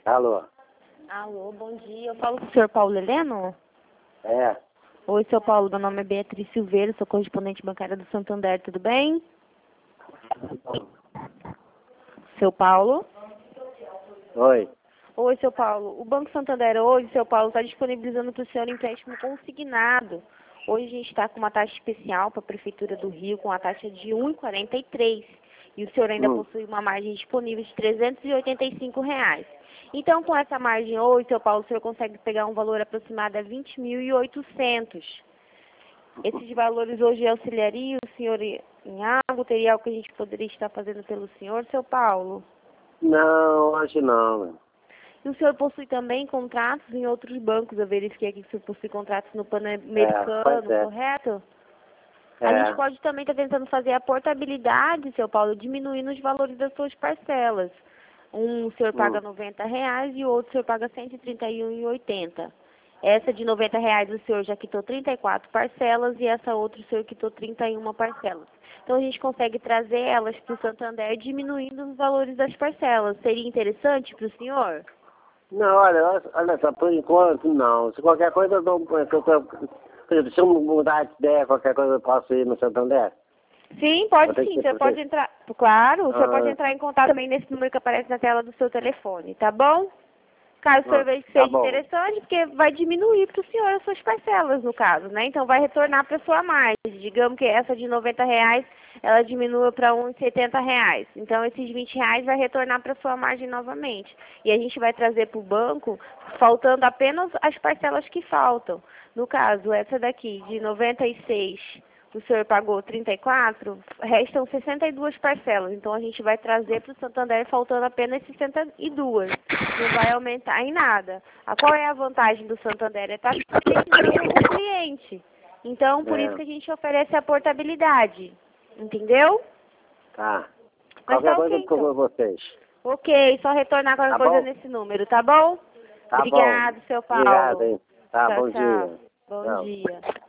Alô? Alô, bom dia. Eu falo com o senhor Paulo Heleno? É. Oi, seu Paulo. Meu nome é Beatriz Silveira, sou correspondente bancária do Santander, tudo bem? Seu Paulo? Oi. Oi, seu Paulo. O Banco Santander hoje, seu Paulo, está disponibilizando para o senhor empréstimo consignado. Hoje a gente está com uma taxa especial para a Prefeitura do Rio, com a taxa de R$ 1,43. E o senhor ainda possui uma margem disponível de R$ 385. Então, com essa margem hoje, seu Paulo, o senhor consegue pegar um valor aproximado a R$ 20.800. Esses valores hoje auxiliariam o senhor em algo? Teria algo que a gente poderia estar fazendo pelo senhor, seu Paulo? Não, acho não. E o senhor possui também contratos em outros bancos? Eu verifiquei aqui que o senhor possui contratos no Pan-Americano, correto? A gente pode também estar tentando fazer a portabilidade, seu Paulo, diminuindo os valores das suas parcelas. Um o senhor paga R$ 90 e o outro o senhor paga R$ 131,80. Essa de R$ 90 o senhor já quitou 34 parcelas e essa outra o senhor quitou 31 parcelas. Então a gente consegue trazer elas para o Santander diminuindo os valores das parcelas. Seria interessante para o senhor? Não, olha só, por enquanto não. Se qualquer coisa eu dou por exemplo, se eu mudar de ideia, qualquer coisa eu posso ir no Santander? Sim, pode sim. Você pode entrar. Claro, você pode entrar em contato também nesse número que aparece na tela do seu telefone, tá bom? Caso o senhor veja que seja interessante, porque vai diminuir para o senhor as suas parcelas, no caso, né? Então vai retornar para a sua margem. Digamos que essa de R$ 90, ela diminua para uns R$ 70. Então esses R$ 20 vai retornar para a sua margem novamente. E a gente vai trazer para o banco, faltando apenas as parcelas que faltam. No caso, essa daqui, de 96, o senhor pagou 34, restam 62 parcelas. Então a gente vai trazer para o Santander faltando apenas 62. Não vai aumentar em nada. Qual é a vantagem do Santander? É estar protegendo o cliente. Então, por isso que a gente oferece a portabilidade. Entendeu? Tá. Mas Qualquer tá coisa ok, eu procuro vocês. Ok, só retornar qualquer coisa nesse número, tá bom? Tá Obrigado, bom. seu Paulo. Obrigado, hein. Tá, Tchau, bom tchau. dia. Bom Tchau. dia.